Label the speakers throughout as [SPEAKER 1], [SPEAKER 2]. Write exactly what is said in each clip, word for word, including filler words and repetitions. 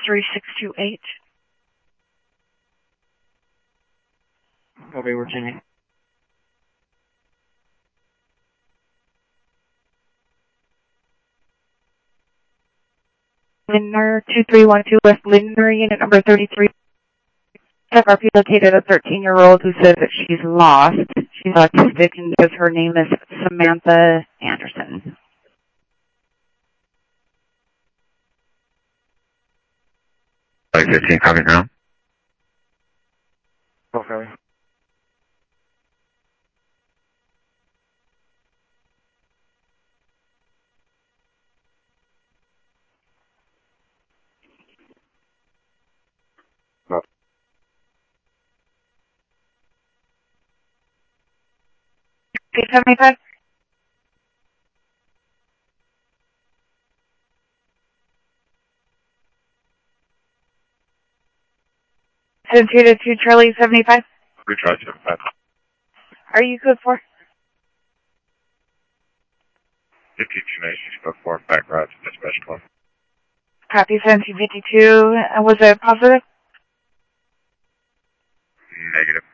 [SPEAKER 1] three six two eight.
[SPEAKER 2] Copy, Virginia.
[SPEAKER 1] Lindner, two three one two West Lindner, unit number thirty-three. F R P located a thirteen-year-old who says that she's lost. She's autistic and says her name is Samantha Anderson.
[SPEAKER 3] five fifteen, copy now.
[SPEAKER 2] Okay. No.
[SPEAKER 1] three seventy-five? seven two to two Charlie seventy-five?
[SPEAKER 3] Good try, seventy-five.
[SPEAKER 1] Are you code for?
[SPEAKER 3] fifty-two ninety-six, four, back route to dispatch club.
[SPEAKER 1] Copy seventeen fifty-two. Uh, was it positive?
[SPEAKER 3] Negative.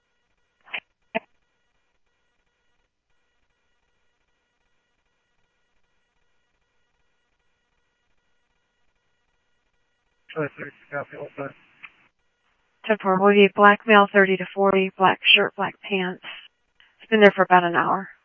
[SPEAKER 1] ten four, will be black male, thirty to forty, black shirt, black pants. It's been there for about an hour.